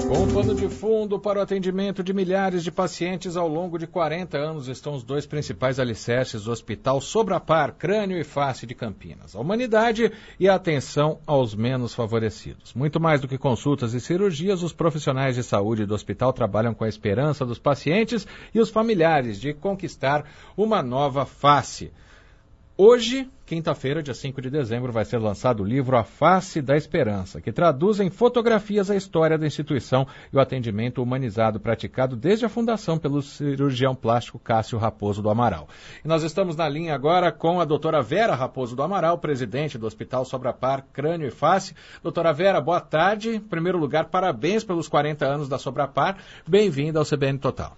Com um pano de fundo para o atendimento de milhares de pacientes ao longo de 40 anos estão os dois principais alicerces do Hospital Sobrapar, Crânio e Face de Campinas: a humanidade e a atenção aos menos favorecidos. Muito mais do que consultas e cirurgias, os profissionais de saúde do hospital trabalham com a esperança dos pacientes e os familiares de conquistar uma nova face. Hoje, quinta-feira, dia 5 de dezembro, vai ser lançado o livro A Face da Esperança, que traduz em fotografias a história da instituição e o atendimento humanizado praticado desde a fundação pelo cirurgião plástico Cássio Raposo do Amaral. E nós estamos na linha agora com a doutora Vera Raposo do Amaral, presidente do Hospital Sobrapar, Crânio e Face. Doutora Vera, boa tarde. Em primeiro lugar, parabéns pelos 40 anos da Sobrapar. Bem-vinda ao CBN Total.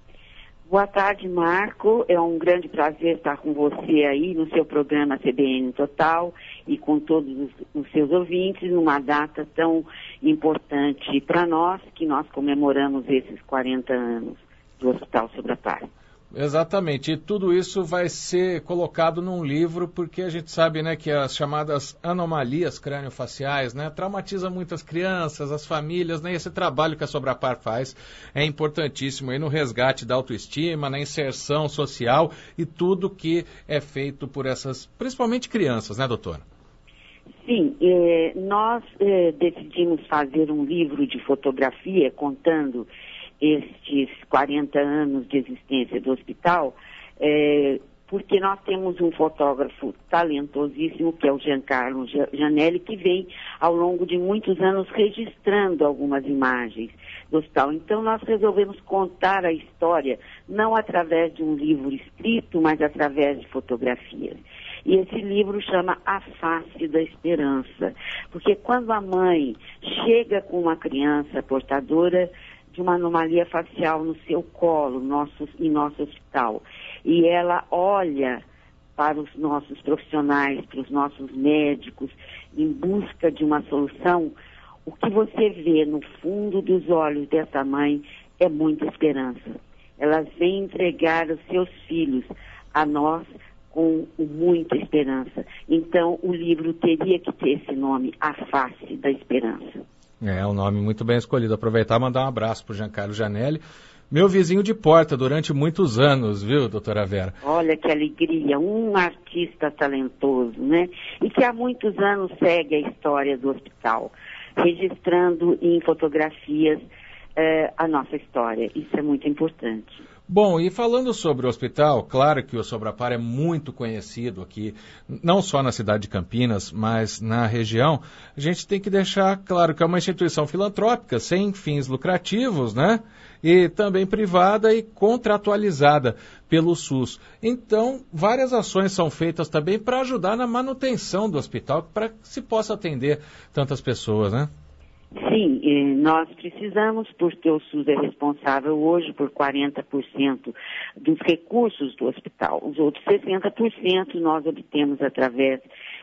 Boa tarde, Marco. É um grande prazer estar com você aí no seu programa CBN Total e com todos os seus ouvintes numa data tão importante para nós, que nós comemoramos esses 40 anos do Hospital Sobrapar. Exatamente, e tudo isso vai ser colocado num livro, porque a gente sabe, né, que as chamadas anomalias crâniofaciais, né, traumatizam muitas crianças, as famílias, né, e esse trabalho que a Sobrapar faz é importantíssimo aí no resgate da autoestima, na inserção social e tudo que é feito por essas, principalmente crianças, né, doutora? Sim, nós decidimos fazer um livro de fotografia contando estes 40 anos de existência do hospital, porque nós temos um fotógrafo talentosíssimo, que é o Giancarlo Janelli, que vem ao longo de muitos anos registrando algumas imagens do hospital. Então nós resolvemos contar a história, não através de um livro escrito, mas através de fotografias. E esse livro chama A Face da Esperança, porque quando a mãe chega com uma criança portadora de uma anomalia facial no seu colo, em nosso hospital, e ela olha para os nossos profissionais, para os nossos médicos, em busca de uma solução, o que você vê no fundo dos olhos dessa mãe é muita esperança. Elas vêm entregar os seus filhos a nós com muita esperança. Então, o livro teria que ter esse nome, A Face da Esperança. É um nome muito bem escolhido. Aproveitar e mandar um abraço para o Giancarlo Janelli, meu vizinho de porta durante muitos anos, viu, doutora Vera? Olha que alegria, um artista talentoso, né? E que há muitos anos segue a história do hospital, registrando em fotografias a nossa história. Isso é muito importante. Bom, e falando sobre o hospital, claro que o Sobrapar é muito conhecido aqui, não só na cidade de Campinas, mas na região. A gente tem que deixar claro que é uma instituição filantrópica, sem fins lucrativos, né? E também privada e contratualizada pelo SUS. Então, várias ações são feitas também para ajudar na manutenção do hospital, para que se possa atender tantas pessoas, né? Sim, nós precisamos, porque o SUS é responsável hoje por 40% dos recursos do hospital. Os outros 60% nós obtemos através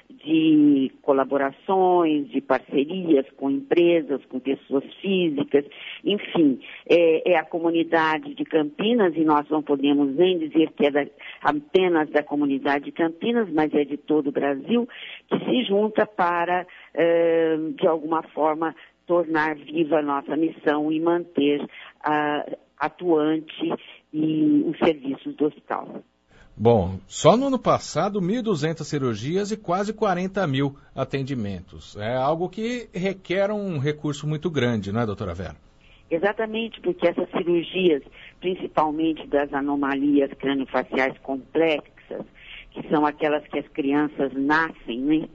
de colaborações, de parcerias com empresas, com pessoas físicas, enfim, é a comunidade de Campinas, e nós não podemos nem dizer que é apenas da comunidade de Campinas, mas é de todo o Brasil, que se junta para, de alguma forma, tornar viva a nossa missão e manter atuante os serviços do hospital. Bom, só no ano passado, 1.200 cirurgias e quase 40 mil atendimentos. É algo que requer um recurso muito grande, não é, doutora Vera? Exatamente, porque essas cirurgias, principalmente das anomalias craniofaciais complexas, que são aquelas que as crianças nascem, né?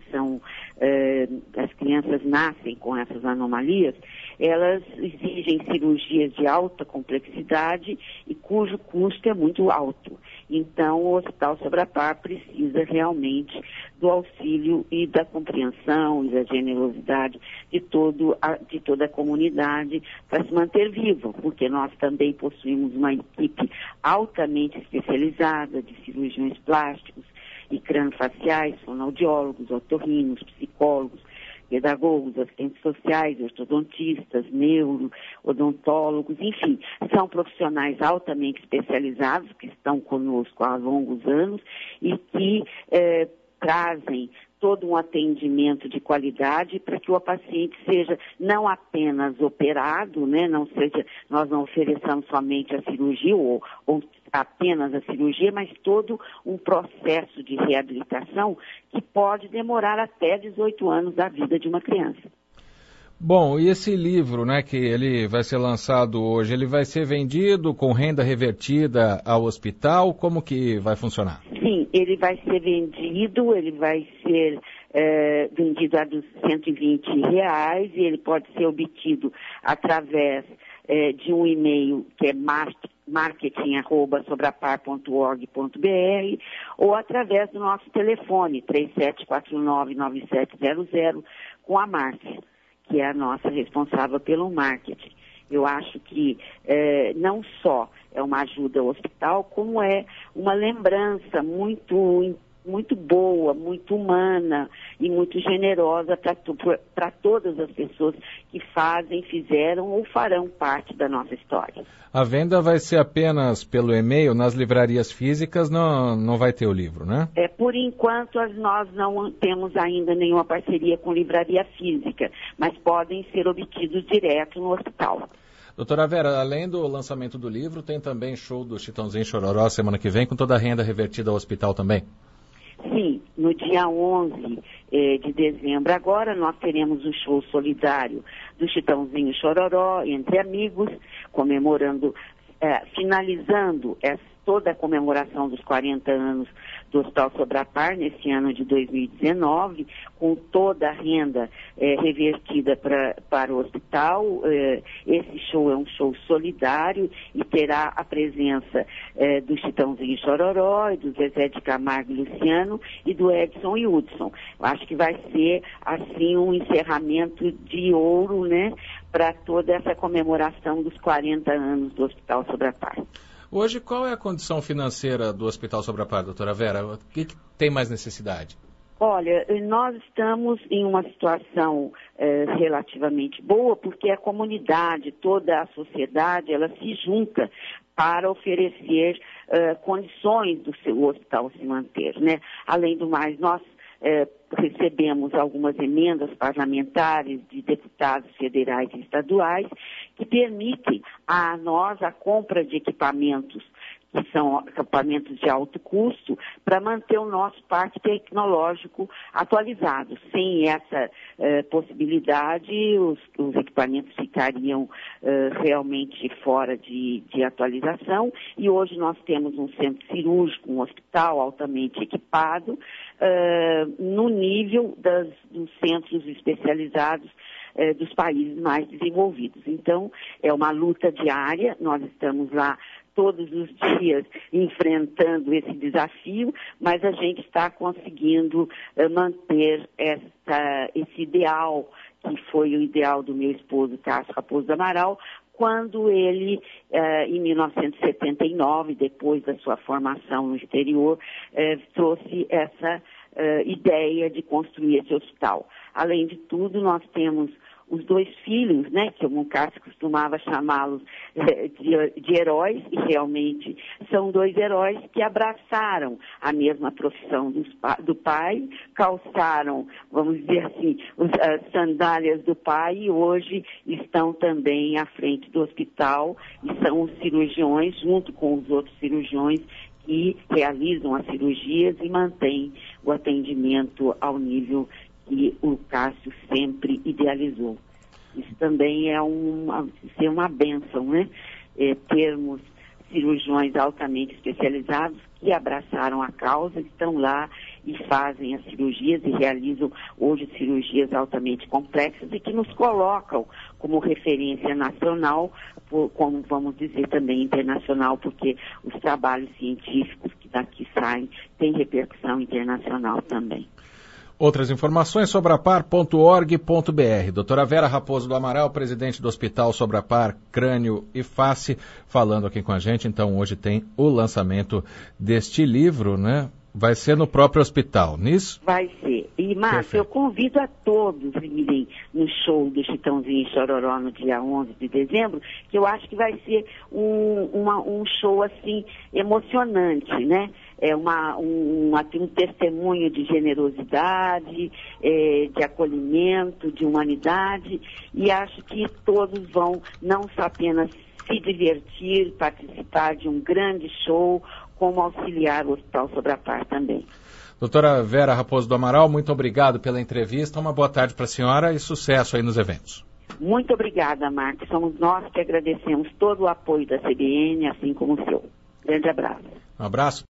As crianças nascem com essas anomalias, elas exigem cirurgias de alta complexidade e cujo custo é muito alto. Então, o Hospital Sobrapar precisa realmente do auxílio e da compreensão e da generosidade de toda a comunidade para se manter vivo, porque nós também possuímos uma equipe altamente especializada de cirurgiões plásticos e craniofaciais, fonoaudiólogos, otorrinos, psicólogos, pedagogos, assistentes sociais, ortodontistas, odontólogos, enfim, são profissionais altamente especializados que estão conosco há longos anos e que trazem todo um atendimento de qualidade para que o paciente seja não apenas operado, né? Nós não ofereçamos somente a cirurgia ou apenas a cirurgia, mas todo um processo de reabilitação que pode demorar até 18 anos da vida de uma criança. Bom, e esse livro, né, que ele vai ser lançado hoje, ele vai ser vendido com renda revertida ao hospital? Como que vai funcionar? Sim, ele vai ser vendido, ele vai ser vendido a R$120 e ele pode ser obtido através de um e-mail que é marketing@sobrapar.org.br ou através do nosso telefone 3749-9700 com a Márcia, que é a nossa responsável pelo marketing. Eu acho que não só é uma ajuda ao hospital, como é uma lembrança muito boa, muito humana e muito generosa para todas as pessoas que fizeram ou farão parte da nossa história. A venda vai ser apenas pelo e-mail, nas livrarias físicas não vai ter o livro, né? Por enquanto, nós não temos ainda nenhuma parceria com livraria física, mas podem ser obtidos direto no hospital. Doutora Vera, além do lançamento do livro, tem também show do Chitãozinho e Chororó semana que vem, com toda a renda revertida ao hospital também? Sim, no dia 11 de dezembro agora nós teremos o show solidário do Chitãozinho e Chororó, entre amigos, comemorando, finalizando toda a comemoração dos 40 anos do Hospital Sobrapar, nesse ano de 2019, com toda a renda revertida para o hospital. Esse show é um show solidário e terá a presença do Chitãozinho e Chororó, e do Zezé de Camargo e Luciano, e do Edson e Hudson. Eu acho que vai ser, assim, um encerramento de ouro, né, para toda essa comemoração dos 40 anos do Hospital Sobrapar. Hoje, qual é a condição financeira do Hospital Sobrapar, doutora Vera? O que tem mais necessidade? Olha, nós estamos em uma situação relativamente boa, porque a comunidade, toda a sociedade, ela se junta para oferecer condições do seu hospital se manter, né? Além do mais, nós recebemos algumas emendas parlamentares de deputados federais e estaduais que permitem a nós a compra de equipamentos que são equipamentos de alto custo, para manter o nosso parque tecnológico atualizado. Sem essa possibilidade, os equipamentos ficariam realmente fora de atualização, e hoje nós temos um centro cirúrgico, um hospital altamente equipado, no nível dos centros especializados dos países mais desenvolvidos. Então, é uma luta diária, nós estamos lá todos os dias enfrentando esse desafio, mas a gente está conseguindo manter esse ideal, que foi o ideal do meu esposo, Cássio Raposo do Amaral, quando ele, em 1979, depois da sua formação no exterior, trouxe essa ideia de construir esse hospital. Além de tudo, nós temos os dois filhos, né, que o Cássio costumava chamá-los de heróis, e realmente são dois heróis que abraçaram a mesma profissão do pai, calçaram, vamos dizer assim, as sandálias do pai, e hoje estão também à frente do hospital, e são os cirurgiões, junto com os outros cirurgiões, que realizam as cirurgias e mantêm o atendimento ao nível que o Cássio sempre idealizou. Isso também é uma bênção, né? Termos cirurgiões altamente especializados que abraçaram a causa, estão lá e fazem as cirurgias e realizam hoje cirurgias altamente complexas e que nos colocam como referência nacional, como vamos dizer também internacional, porque os trabalhos científicos que daqui saem têm repercussão internacional também. Outras informações, sobrapar.org.br. Doutora Vera Raposo do Amaral, presidente do Hospital Sobrapar, Crânio e Face, falando aqui com a gente. Então, hoje tem o lançamento deste livro, né? Vai ser no próprio hospital, nisso? Vai ser. E, Márcio, eu convido a todos a irem no show do Chitãozinho e Chororó no dia 11 de dezembro, que eu acho que vai ser um show, assim, emocionante, né? É um testemunho de generosidade, de acolhimento, de humanidade, e acho que todos vão não só apenas se divertir, participar de um grande show, como auxiliar o Hospital Sobre a Par também. Doutora Vera Raposo do Amaral, muito obrigado pela entrevista, uma boa tarde para a senhora e sucesso aí nos eventos. Muito obrigada, Marcos. Somos nós que agradecemos todo o apoio da CBN, assim como o seu. Grande abraço. Um abraço.